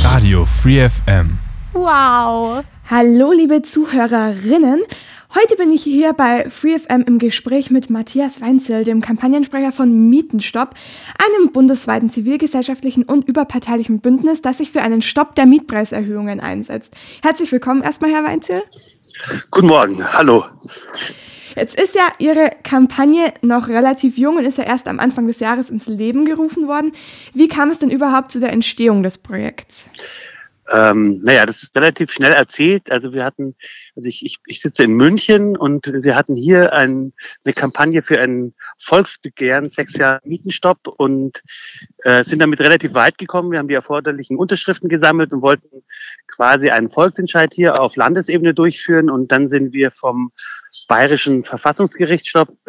Radio Free FM. Wow! Hallo liebe Zuhörerinnen, heute bin ich hier bei Free FM im Gespräch mit Matthias Weinzierl, dem Kampagnensprecher von Mietenstopp, einem bundesweiten zivilgesellschaftlichen und überparteilichen Bündnis, das sich für einen Stopp der Mietpreiserhöhungen einsetzt. Herzlich willkommen erstmal, Herr Weinzierl. Guten Morgen, hallo. Jetzt ist ja Ihre Kampagne noch relativ jung und ist ja erst am Anfang des Jahres ins Leben gerufen worden. Wie kam es denn überhaupt zu der Entstehung des Projekts? Das ist relativ schnell erzählt. Also ich sitze in München und wir hatten hier eine Kampagne für ein Volksbegehren, 6 Jahre Mietenstopp, und sind damit relativ weit gekommen. Wir haben die erforderlichen Unterschriften gesammelt und wollten quasi einen Volksentscheid hier auf Landesebene durchführen, und dann sind wir vom Bayerischen Verfassungsgericht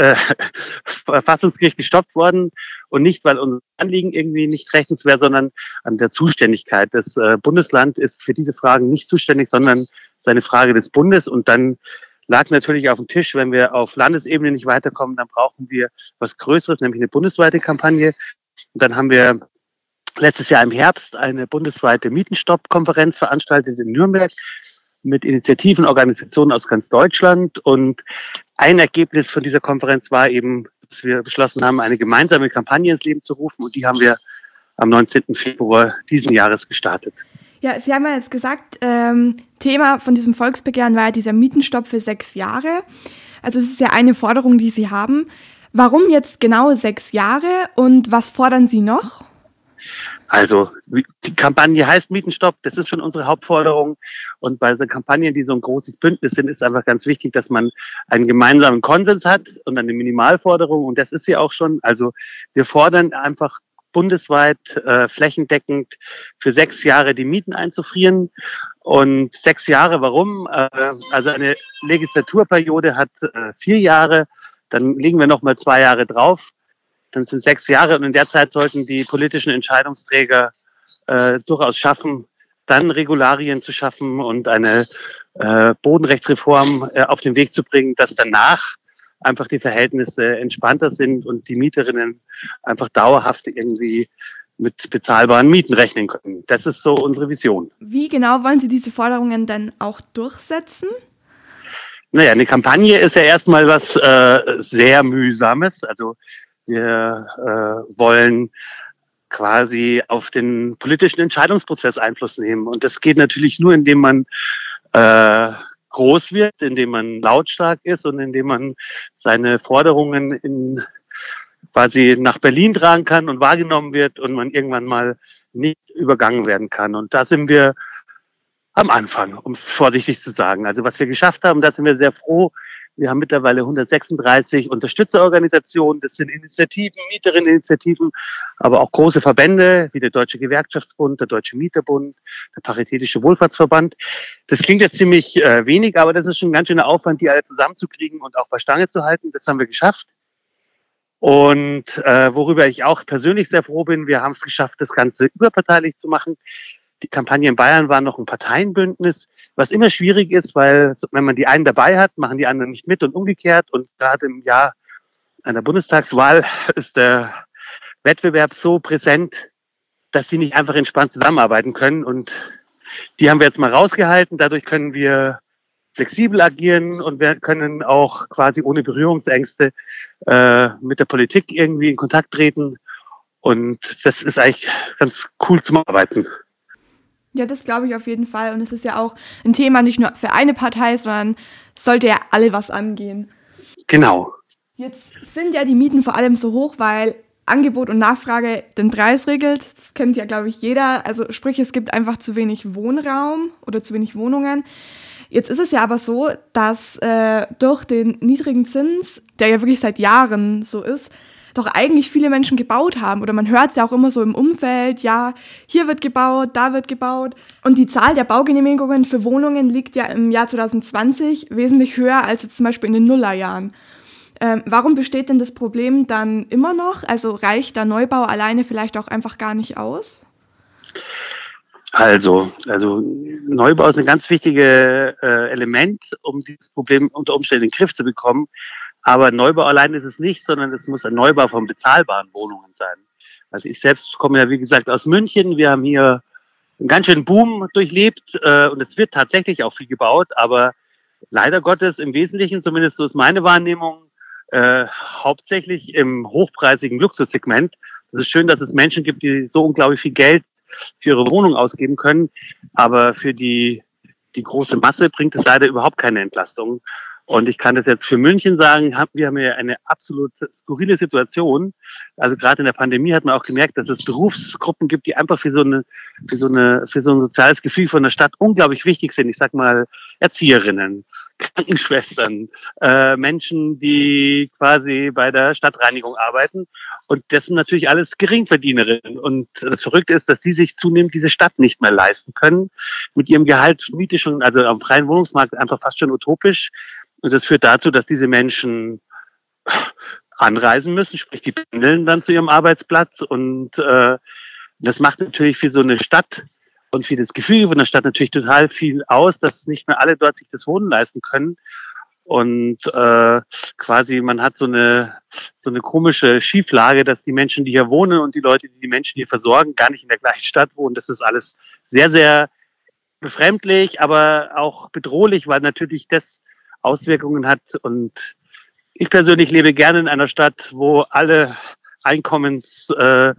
gestoppt worden, und nicht, weil unser Anliegen irgendwie nicht rechtens wäre, sondern an der Zuständigkeit. Das Bundesland ist für diese Fragen nicht zuständig, sondern es ist eine Frage des Bundes, und dann lag natürlich auf dem Tisch, wenn wir auf Landesebene nicht weiterkommen, dann brauchen wir was Größeres, nämlich eine bundesweite Kampagne. Und dann haben wir letztes Jahr im Herbst eine bundesweite Mietenstopp-Konferenz veranstaltet in Nürnberg mit Initiativen, Organisationen aus ganz Deutschland. Und ein Ergebnis von dieser Konferenz war eben, dass wir beschlossen haben, eine gemeinsame Kampagne ins Leben zu rufen. Und die haben wir am 19. Februar diesen Jahres gestartet. Ja, Sie haben ja jetzt gesagt, Thema von diesem Volksbegehren war ja dieser Mietenstopp für 6 Jahre. Also das ist ja eine Forderung, die Sie haben. Warum jetzt genau 6 Jahre und was fordern Sie noch? Also die Kampagne heißt Mietenstopp, das ist schon unsere Hauptforderung. Und bei so Kampagnen, die so ein großes Bündnis sind, ist einfach ganz wichtig, dass man einen gemeinsamen Konsens hat und eine Minimalforderung. Und das ist sie auch schon. Also wir fordern einfach bundesweit flächendeckend für 6 Jahre die Mieten einzufrieren. Und 6 Jahre, warum? Also eine Legislaturperiode hat 4 Jahre, dann legen wir nochmal 2 Jahre drauf. Dann sind 6 Jahre, und in der Zeit sollten die politischen Entscheidungsträger durchaus schaffen, dann Regularien zu schaffen und eine Bodenrechtsreform auf den Weg zu bringen, dass danach einfach die Verhältnisse entspannter sind und die Mieterinnen einfach dauerhaft irgendwie mit bezahlbaren Mieten rechnen können. Das ist so unsere Vision. Wie genau wollen Sie diese Forderungen dann auch durchsetzen? Naja, eine Kampagne ist ja erstmal was sehr Mühsames. Also wir wollen quasi auf den politischen Entscheidungsprozess Einfluss nehmen. Und das geht natürlich nur, indem man groß wird, indem man lautstark ist und indem man seine Forderungen quasi nach Berlin tragen kann und wahrgenommen wird und man irgendwann mal nicht übergangen werden kann. Und da sind wir am Anfang, um es vorsichtig zu sagen. Also was wir geschafft haben, da sind wir sehr froh. Wir haben mittlerweile 136 Unterstützerorganisationen. Das sind Initiativen, Mieterinneninitiativen, aber auch große Verbände wie der Deutsche Gewerkschaftsbund, der Deutsche Mieterbund, der Paritätische Wohlfahrtsverband. Das klingt jetzt ziemlich wenig, aber das ist schon ein ganz schöner Aufwand, die alle zusammenzukriegen und auch bei Stange zu halten. Das haben wir geschafft. Und worüber ich auch persönlich sehr froh bin, wir haben es geschafft, das Ganze überparteilich zu machen. Die Kampagne in Bayern war noch ein Parteienbündnis, was immer schwierig ist, weil wenn man die einen dabei hat, machen die anderen nicht mit und umgekehrt. Und gerade im Jahr einer Bundestagswahl ist der Wettbewerb so präsent, dass sie nicht einfach entspannt zusammenarbeiten können. Und die haben wir jetzt mal rausgehalten. Dadurch können wir flexibel agieren und wir können auch quasi ohne Berührungsängste mit der Politik irgendwie in Kontakt treten. Und das ist eigentlich ganz cool zum Arbeiten. Ja, das glaube ich auf jeden Fall. Und es ist ja auch ein Thema nicht nur für eine Partei, sondern es sollte ja alle was angehen. Genau. Jetzt sind ja die Mieten vor allem so hoch, weil Angebot und Nachfrage den Preis regelt. Das kennt ja, glaube ich, jeder. Also sprich, es gibt einfach zu wenig Wohnraum oder zu wenig Wohnungen. Jetzt ist es ja aber so, dass durch den niedrigen Zins, der ja wirklich seit Jahren so ist, doch eigentlich viele Menschen gebaut haben. Oder man hört es ja auch immer so im Umfeld, ja, hier wird gebaut, da wird gebaut. Und die Zahl der Baugenehmigungen für Wohnungen liegt ja im Jahr 2020 wesentlich höher als jetzt zum Beispiel in den Nullerjahren. Warum besteht denn das Problem dann immer noch? Also reicht der Neubau alleine vielleicht auch einfach gar nicht aus? Also Neubau ist ein ganz wichtiges Element, um dieses Problem unter Umständen in den Griff zu bekommen. Aber Neubau allein ist es nicht, sondern es muss ein Neubau von bezahlbaren Wohnungen sein. Also ich selbst komme ja, wie gesagt, aus München. Wir haben hier einen ganz schönen Boom durchlebt und es wird tatsächlich auch viel gebaut, aber leider Gottes im Wesentlichen, zumindest so ist meine Wahrnehmung, hauptsächlich im hochpreisigen Luxussegment. Es ist schön, dass es Menschen gibt, die so unglaublich viel Geld für ihre Wohnung ausgeben können, aber für die große Masse bringt es leider überhaupt keine Entlastung. Und ich kann das jetzt für München sagen, wir haben hier eine absolut skurrile Situation. Also gerade in der Pandemie hat man auch gemerkt, dass es Berufsgruppen gibt, die einfach für so ein soziales Gefühl von der Stadt unglaublich wichtig sind. Ich sag mal Erzieherinnen, Krankenschwestern, Menschen, die quasi bei der Stadtreinigung arbeiten. Und das sind natürlich alles Geringverdienerinnen. Und das Verrückte ist, dass die sich zunehmend diese Stadt nicht mehr leisten können. Mit ihrem Gehalt Miete schon, also am freien Wohnungsmarkt einfach fast schon utopisch. Und das führt dazu, dass diese Menschen anreisen müssen, sprich die pendeln dann zu ihrem Arbeitsplatz. Und das macht natürlich für so eine Stadt und für das Gefühl von der Stadt natürlich total viel aus, dass nicht mehr alle dort sich das Wohnen leisten können. Und quasi man hat so eine komische Schieflage, dass die Menschen, die hier wohnen und die Leute, die Menschen hier versorgen, gar nicht in der gleichen Stadt wohnen. Das ist alles sehr, sehr befremdlich, aber auch bedrohlich, weil natürlich das Auswirkungen hat. Und ich persönlich lebe gerne in einer Stadt, wo alle Einkommensdiener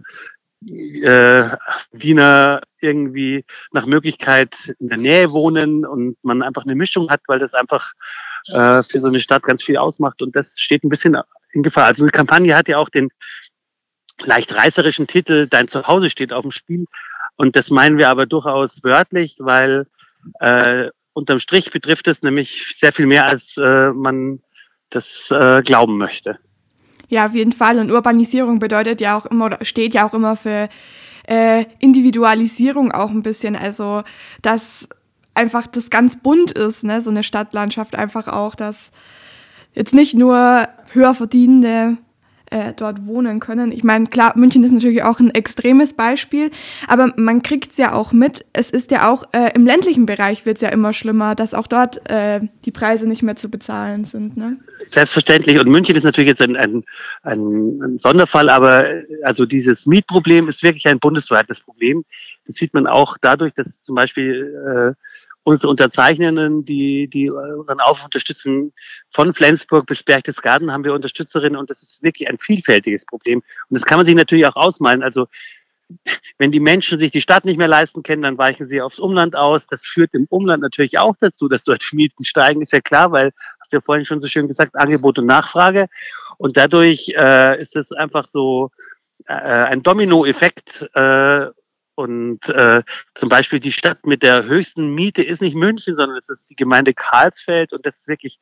irgendwie nach Möglichkeit in der Nähe wohnen und man einfach eine Mischung hat, weil das einfach für so eine Stadt ganz viel ausmacht. Und das steht ein bisschen in Gefahr. Also die Kampagne hat ja auch den leicht reißerischen Titel "Dein Zuhause steht auf dem Spiel". Und das meinen wir aber durchaus wörtlich, weil unterm Strich betrifft es nämlich sehr viel mehr, als man das glauben möchte. Ja, auf jeden Fall. Und Urbanisierung bedeutet ja auch immer, oder steht ja auch immer für Individualisierung auch ein bisschen. Also, dass einfach das ganz bunt ist, ne? So eine Stadtlandschaft einfach auch, dass jetzt nicht nur Höherverdienende dort wohnen können. Ich meine, klar, München ist natürlich auch ein extremes Beispiel, aber man kriegt es ja auch mit. Es ist ja auch im ländlichen Bereich wird es ja immer schlimmer, dass auch dort die Preise nicht mehr zu bezahlen sind. Ne? Selbstverständlich. Und München ist natürlich jetzt ein Sonderfall, aber also dieses Mietproblem ist wirklich ein bundesweites Problem. Das sieht man auch dadurch, dass zum Beispiel unsere Unterzeichnenden, die unseren Aufruf unterstützen, von Flensburg bis Berchtesgaden haben wir Unterstützerinnen und das ist wirklich ein vielfältiges Problem. Und das kann man sich natürlich auch ausmalen. Also wenn die Menschen sich die Stadt nicht mehr leisten können, dann weichen sie aufs Umland aus. Das führt im Umland natürlich auch dazu, dass dort Mieten steigen, ist ja klar, weil, hast du ja vorhin schon so schön gesagt, Angebot und Nachfrage. Und dadurch ist es einfach so ein Dominoeffekt. Und zum Beispiel die Stadt mit der höchsten Miete ist nicht München, sondern es ist die Gemeinde Karlsfeld und das ist wirklich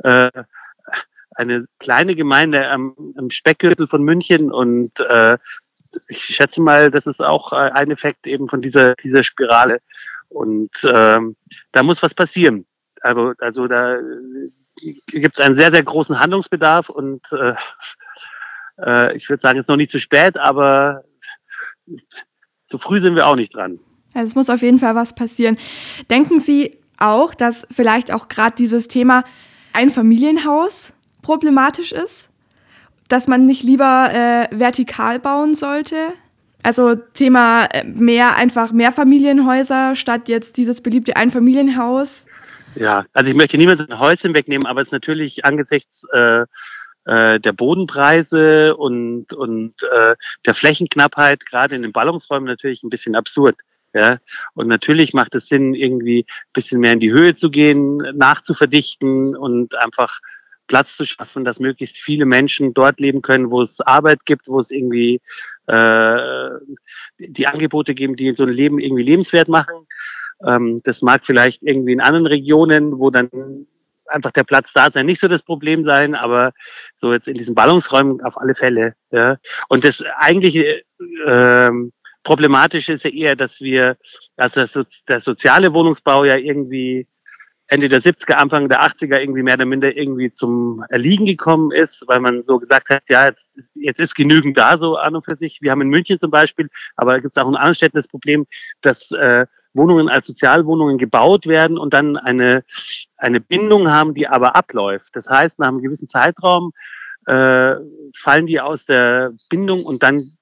eine kleine Gemeinde am Speckgürtel von München und ich schätze mal, das ist auch ein Effekt eben von dieser Spirale und da muss was passieren. Also da gibt es einen sehr, sehr großen Handlungsbedarf und ich würde sagen, es ist noch nicht zu spät, aber so früh sind wir auch nicht dran. Also es muss auf jeden Fall was passieren. Denken Sie auch, dass vielleicht auch gerade dieses Thema Einfamilienhaus problematisch ist? Dass man nicht lieber vertikal bauen sollte? Also Thema Mehrfamilienhäuser statt jetzt dieses beliebte Einfamilienhaus? Ja, also ich möchte niemals ein Häuschen wegnehmen, aber es ist natürlich angesichts der Bodenpreise und der Flächenknappheit gerade in den Ballungsräumen natürlich ein bisschen absurd. Ja, und natürlich macht es Sinn, irgendwie ein bisschen mehr in die Höhe zu gehen, nachzuverdichten und einfach Platz zu schaffen, dass möglichst viele Menschen dort leben können, wo es Arbeit gibt, wo es irgendwie die Angebote geben, die so ein Leben irgendwie lebenswert machen. Das mag vielleicht irgendwie in anderen Regionen, wo dann einfach der Platz da sein, nicht so das Problem sein, aber so jetzt in diesen Ballungsräumen auf alle Fälle. Ja. Und das eigentliche Problematische ist ja eher, dass der soziale Wohnungsbau ja irgendwie Ende der 70er, Anfang der 80er irgendwie mehr oder minder irgendwie zum Erliegen gekommen ist, weil man so gesagt hat, ja, jetzt ist genügend da, so an und für sich. Wir haben in München zum Beispiel, aber gibt es auch in anderen Städten das Problem, dass Wohnungen als Sozialwohnungen gebaut werden und dann eine Bindung haben, die aber abläuft. Das heißt, nach einem gewissen Zeitraum fallen die aus der Bindung und dann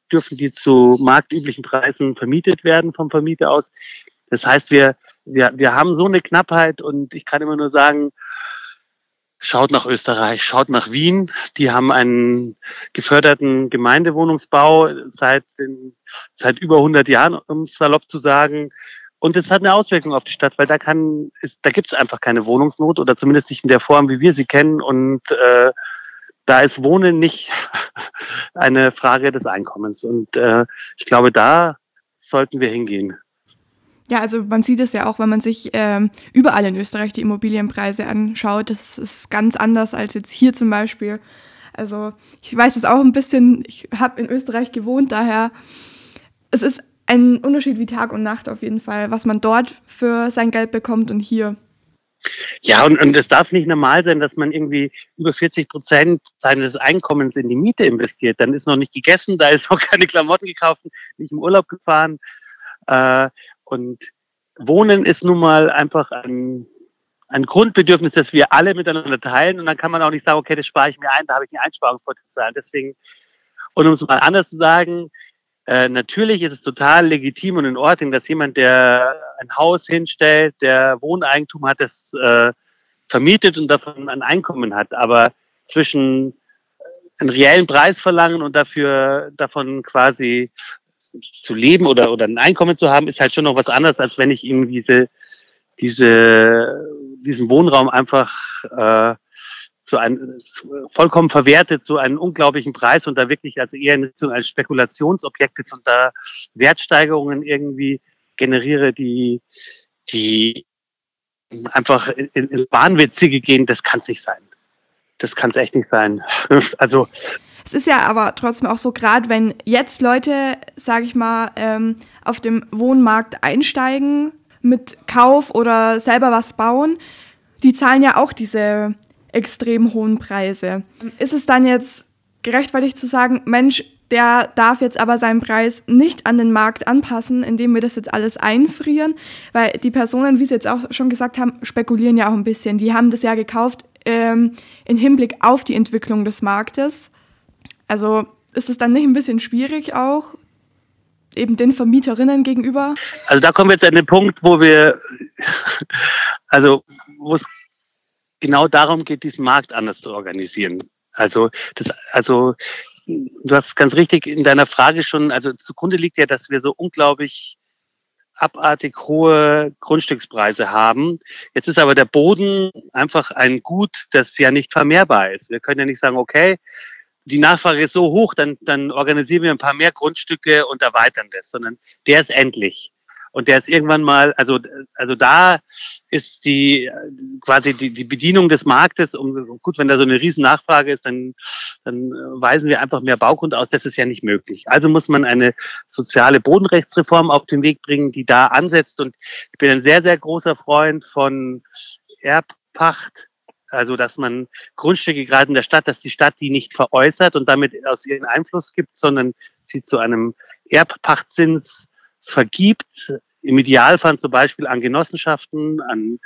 dürfen die zu marktüblichen Preisen vermietet werden vom Vermieter aus. Das heißt, wir haben so eine Knappheit und ich kann immer nur sagen, schaut nach Österreich, schaut nach Wien. Die haben einen geförderten Gemeindewohnungsbau seit über 100 Jahren, um es salopp zu sagen. Und es hat eine Auswirkung auf die Stadt, weil da gibt es einfach keine Wohnungsnot oder zumindest nicht in der Form, wie wir sie kennen. Und da ist Wohnen nicht eine Frage des Einkommens. Und ich glaube, da sollten wir hingehen. Ja, also man sieht es ja auch, wenn man sich überall in Österreich die Immobilienpreise anschaut. Das ist ganz anders als jetzt hier zum Beispiel. Also ich weiß es auch ein bisschen, ich habe in Österreich gewohnt, daher es ist ein Unterschied wie Tag und Nacht auf jeden Fall, was man dort für sein Geld bekommt und hier. Ja, und es darf nicht normal sein, dass man irgendwie über 40% seines Einkommens in die Miete investiert. Dann ist noch nicht gegessen, da ist noch keine Klamotten gekauft, nicht im Urlaub gefahren. Und Wohnen ist nun mal einfach ein Grundbedürfnis, das wir alle miteinander teilen. Und dann kann man auch nicht sagen, okay, das spare ich mir ein, da habe ich ein Einsparungspotenzial. Deswegen, und um es mal anders zu sagen, natürlich ist es total legitim und in Ordnung, dass jemand, der ein Haus hinstellt, der Wohneigentum hat, das vermietet und davon ein Einkommen hat. Aber zwischen einen reellen Preis verlangen und davon quasi zu leben oder ein Einkommen zu haben, ist halt schon noch was anderes, als wenn ich irgendwie diesen Wohnraum einfach vollkommen verwertet zu einem unglaublichen Preis und da wirklich also eher in Richtung eines Spekulationsobjektes und da Wertsteigerungen irgendwie generiere, die einfach in Wahnwitzige gehen, das kann es nicht sein. Das kann es echt nicht sein. Also es ist ja aber trotzdem auch so, gerade wenn jetzt Leute, sage ich mal, auf dem Wohnmarkt einsteigen mit Kauf oder selber was bauen, die zahlen ja auch diese extrem hohen Preise. Ist es dann jetzt gerechtfertigt zu sagen, Mensch, der darf jetzt aber seinen Preis nicht an den Markt anpassen, indem wir das jetzt alles einfrieren? Weil die Personen, wie Sie jetzt auch schon gesagt haben, spekulieren ja auch ein bisschen. Die haben das ja gekauft im Hinblick auf die Entwicklung des Marktes. Also ist es dann nicht ein bisschen schwierig auch, eben den Vermieterinnen gegenüber? Also da kommen wir jetzt an den Punkt, wo es genau darum geht, diesen Markt anders zu organisieren. Also du hast ganz richtig in deiner Frage schon, also zugrunde liegt ja, dass wir so unglaublich abartig hohe Grundstückspreise haben. Jetzt ist aber der Boden einfach ein Gut, das ja nicht vermehrbar ist. Wir können ja nicht sagen, okay, die Nachfrage ist so hoch, dann organisieren wir ein paar mehr Grundstücke und erweitern das, sondern der ist endlich. Und der ist irgendwann mal, also da ist quasi die Bedienung des Marktes, gut, wenn da so eine riesen Nachfrage ist, dann weisen wir einfach mehr Baugrund aus. Das ist ja nicht möglich. Also muss man eine soziale Bodenrechtsreform auf den Weg bringen, die da ansetzt. Und ich bin ein sehr, sehr großer Freund von Erbpacht. Also, dass man Grundstücke gerade in der Stadt, dass die Stadt die nicht veräußert und damit aus ihren Einfluss gibt, sondern sie zu einem Erbpachtzins vergibt, im Idealfall zum Beispiel an Genossenschaften, an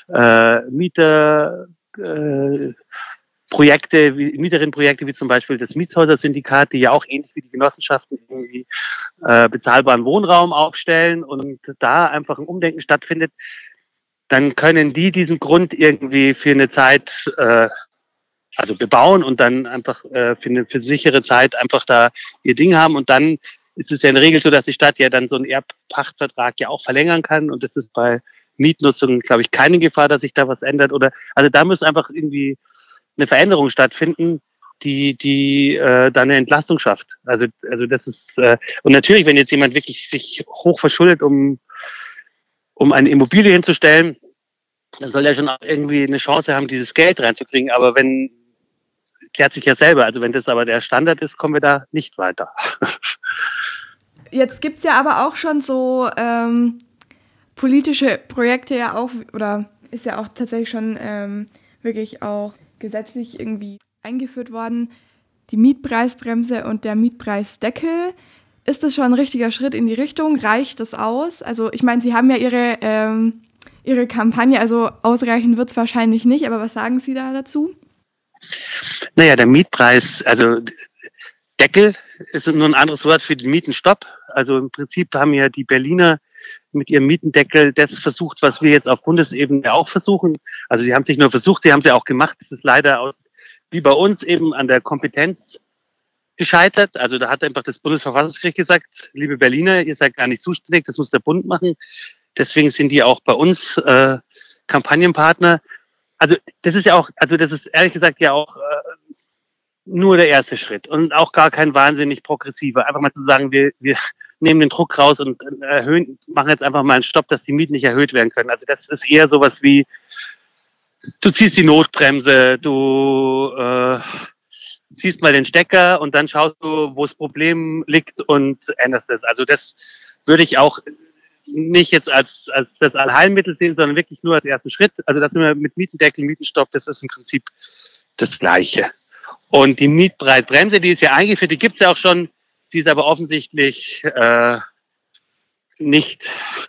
Mieterinnenprojekte wie zum Beispiel das Mietshäuser-Syndikat, die ja auch ähnlich wie die Genossenschaften irgendwie bezahlbaren Wohnraum aufstellen und da einfach ein Umdenken stattfindet, dann können die diesen Grund irgendwie für eine Zeit bebauen und dann einfach für eine sichere Zeit einfach da ihr Ding haben und dann ist es ja in der Regel so, dass die Stadt ja dann so einen Erbpachtvertrag ja auch verlängern kann und das ist bei Mietnutzung, glaube ich, keine Gefahr, dass sich da was ändert also da muss einfach irgendwie eine Veränderung stattfinden, die dann eine Entlastung schafft. Also das ist und natürlich, wenn jetzt jemand wirklich sich hoch verschuldet, um eine Immobilie hinzustellen, dann soll er schon auch irgendwie eine Chance haben, dieses Geld reinzukriegen. Aber klärt sich ja selber. Also wenn das aber der Standard ist, kommen wir da nicht weiter. Jetzt gibt es ja aber auch schon so politische Projekte ja auch, oder ist ja auch tatsächlich schon wirklich auch gesetzlich irgendwie eingeführt worden, die Mietpreisbremse und der Mietpreisdeckel. Ist das schon ein richtiger Schritt in die Richtung? Reicht das aus? Also ich meine, Sie haben ja Ihre Kampagne, also ausreichen wird es wahrscheinlich nicht, aber was sagen Sie da dazu? Naja, der Mietpreis, also Mietendeckel ist nur ein anderes Wort für den Mietenstopp. Also im Prinzip haben ja die Berliner mit ihrem Mietendeckel das versucht, was wir jetzt auf Bundesebene auch versuchen. Also die haben es nicht nur versucht, sie haben es ja auch gemacht. Es ist leider wie bei uns eben an der Kompetenz gescheitert. Also da hat einfach das Bundesverfassungsgericht gesagt, liebe Berliner, ihr seid gar nicht zuständig, das muss der Bund machen. Deswegen sind die auch bei uns Kampagnenpartner. Also das ist ehrlich gesagt ja auch nur der erste Schritt und auch gar kein wahnsinnig progressiver. Einfach mal zu sagen, wir nehmen den Druck raus und machen jetzt einfach mal einen Stopp, dass die Mieten nicht erhöht werden können. Also das ist eher sowas wie, du ziehst die Notbremse, du ziehst mal den Stecker und dann schaust du, wo das Problem liegt und änderst es. Also das würde ich auch nicht jetzt als das Allheilmittel sehen, sondern wirklich nur als ersten Schritt. Also das sind wir mit Mietendeckel, Mietenstopp, das ist im Prinzip das Gleiche. Und die Mietpreisbremse, die ist ja eingeführt, die gibt es ja auch schon, die ist aber offensichtlich nicht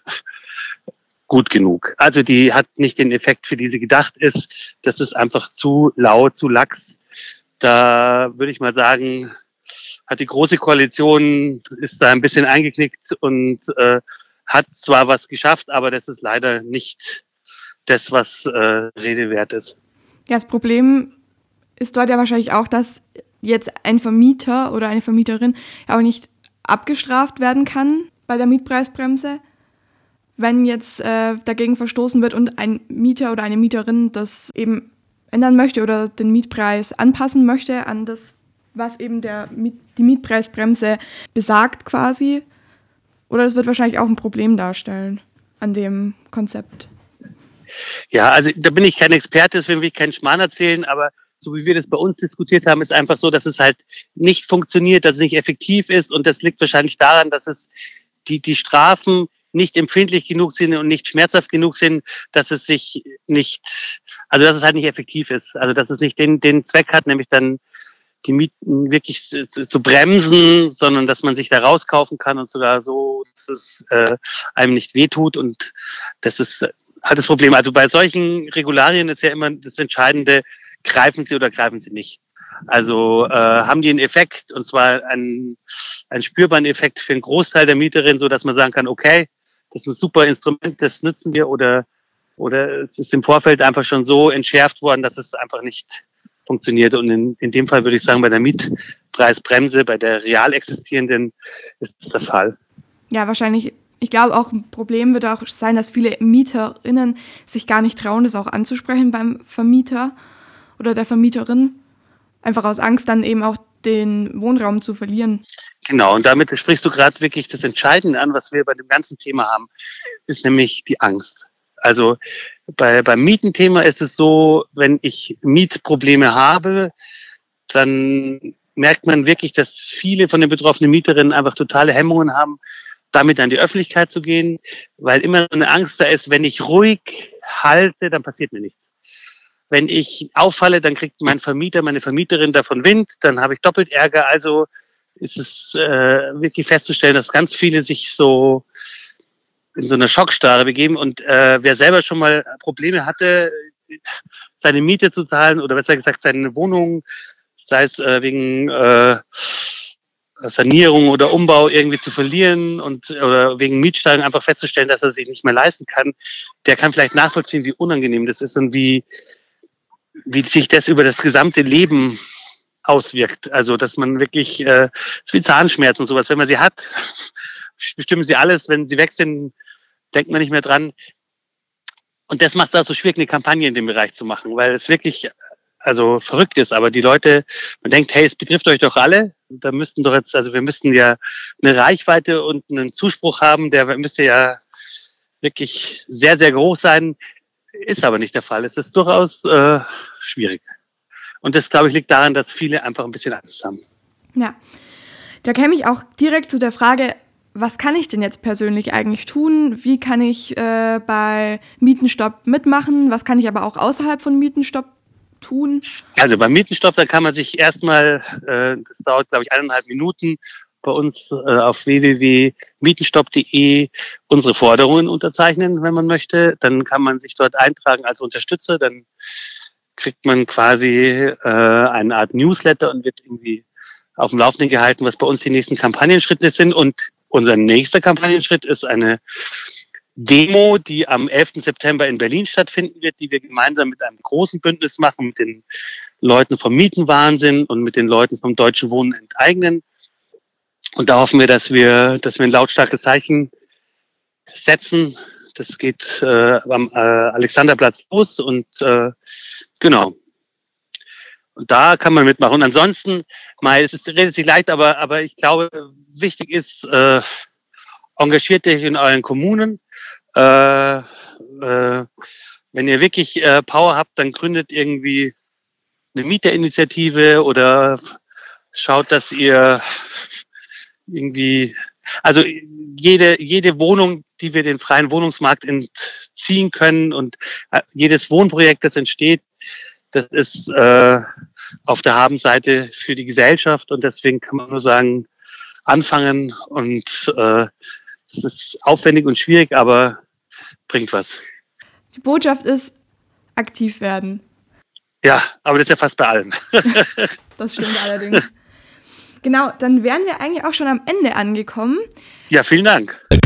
gut genug. Also die hat nicht den Effekt, für die sie gedacht ist. Das ist einfach zu laut, zu lax. Da würde ich mal sagen, hat die Große Koalition, ist da ein bisschen eingeknickt und hat zwar was geschafft, aber das ist leider nicht das, was Rede wert ist. Ja, das Problem ist dort ja wahrscheinlich auch, dass jetzt ein Vermieter oder eine Vermieterin auch nicht abgestraft werden kann bei der Mietpreisbremse, wenn jetzt dagegen verstoßen wird und ein Mieter oder eine Mieterin das eben ändern möchte oder den Mietpreis anpassen möchte an das, was eben die Mietpreisbremse besagt quasi. Oder das wird wahrscheinlich auch ein Problem darstellen an dem Konzept. Ja, also da bin ich kein Experte, deswegen will ich keinen Schmarrn erzählen, aber so wie wir das bei uns diskutiert haben, ist einfach so, dass es halt nicht funktioniert, dass es nicht effektiv ist und das liegt wahrscheinlich daran, dass es die Strafen nicht empfindlich genug sind und nicht schmerzhaft genug sind, dass es dass es halt nicht effektiv ist. Also dass es nicht den Zweck hat, nämlich dann die Mieten wirklich zu bremsen, sondern dass man sich da rauskaufen kann und sogar so, dass es einem nicht wehtut und das ist halt das Problem. Also bei solchen Regularien ist ja immer das Entscheidende, greifen sie oder greifen sie nicht. Also haben die einen Effekt, und zwar einen spürbaren Effekt für einen Großteil der Mieterinnen, so dass man sagen kann, okay, das ist ein super Instrument, das nutzen wir, oder es ist im Vorfeld einfach schon so entschärft worden, dass es einfach nicht funktioniert. Und in dem Fall würde ich sagen, bei der Mietpreisbremse, bei der real existierenden, ist das der Fall. Ja, wahrscheinlich. Ich glaube, auch ein Problem wird auch sein, dass viele MieterInnen sich gar nicht trauen, das auch anzusprechen beim Vermieter oder der Vermieterin. Einfach aus Angst, dann eben auch den Wohnraum zu verlieren. Genau, und damit sprichst du gerade wirklich das Entscheidende an, was wir bei dem ganzen Thema haben, ist nämlich die Angst. Also beim Mietenthema ist es so, wenn ich Mietprobleme habe, dann merkt man wirklich, dass viele von den betroffenen Mieterinnen einfach totale Hemmungen haben, damit an die Öffentlichkeit zu gehen, weil immer eine Angst da ist, wenn ich ruhig halte, dann passiert mir nichts. Wenn ich auffalle, dann kriegt mein Vermieter, meine Vermieterin davon Wind, dann habe ich doppelt Ärger. Also ist es wirklich festzustellen, dass ganz viele sich so in so eine Schockstarre begeben. Und wer selber schon mal Probleme hatte, seine Miete zu zahlen oder besser gesagt seine Wohnung, sei es wegen Sanierung oder Umbau irgendwie zu verlieren oder wegen Mietsteigerung einfach festzustellen, dass er sich nicht mehr leisten kann, der kann vielleicht nachvollziehen, wie unangenehm das ist und wie sich das über das gesamte Leben auswirkt. Also, dass man wirklich, wie Zahnschmerzen und sowas, wenn man sie hat, bestimmen sie alles. Wenn sie weg sind, denkt man nicht mehr dran. Und das macht es auch so schwierig, eine Kampagne in dem Bereich zu machen, weil es wirklich verrückt ist. Aber die Leute, man denkt, hey, es betrifft euch doch alle. Wir müssten ja eine Reichweite und einen Zuspruch haben, der müsste ja wirklich sehr, sehr groß sein. Ist aber nicht der Fall. Es ist durchaus schwierig. Und das, glaube ich, liegt daran, dass viele einfach ein bisschen Angst haben. Ja, da käme ich auch direkt zu der Frage, was kann ich denn jetzt persönlich eigentlich tun? Wie kann ich bei Mietenstopp mitmachen? Was kann ich aber auch außerhalb von Mietenstopp tun? Also beim Mietenstopp, da kann man sich erstmal, das dauert, glaube ich, 1,5 Minuten, bei uns auf www.mietenstopp.de unsere Forderungen unterzeichnen, wenn man möchte. Dann kann man sich dort eintragen als Unterstützer. Dann kriegt man quasi eine Art Newsletter und wird irgendwie auf dem Laufenden gehalten, was bei uns die nächsten Kampagnenschritte sind. Und unser nächster Kampagnenschritt ist eine Demo, die am 11. September in Berlin stattfinden wird, die wir gemeinsam mit einem großen Bündnis machen, mit den Leuten vom Mietenwahnsinn und mit den Leuten vom Deutschen Wohnen enteignen. Und da hoffen wir, dass wir ein lautstarkes Zeichen setzen. Das geht am Alexanderplatz los und genau. Und da kann man mitmachen. Und ansonsten, redet sich leicht, aber ich glaube, wichtig ist, engagiert euch in euren Kommunen. Wenn ihr wirklich Power habt, dann gründet irgendwie eine Mieterinitiative oder schaut, dass ihr irgendwie, also jede Wohnung, die wir den freien Wohnungsmarkt entziehen können und jedes Wohnprojekt, das entsteht, das ist auf der Habenseite für die Gesellschaft und deswegen kann man nur sagen, anfangen und das ist aufwendig und schwierig, aber bringt was. Die Botschaft ist, aktiv werden. Ja, aber das ist ja fast bei allem. Das stimmt allerdings. Genau, dann wären wir eigentlich auch schon am Ende angekommen. Ja, vielen Dank.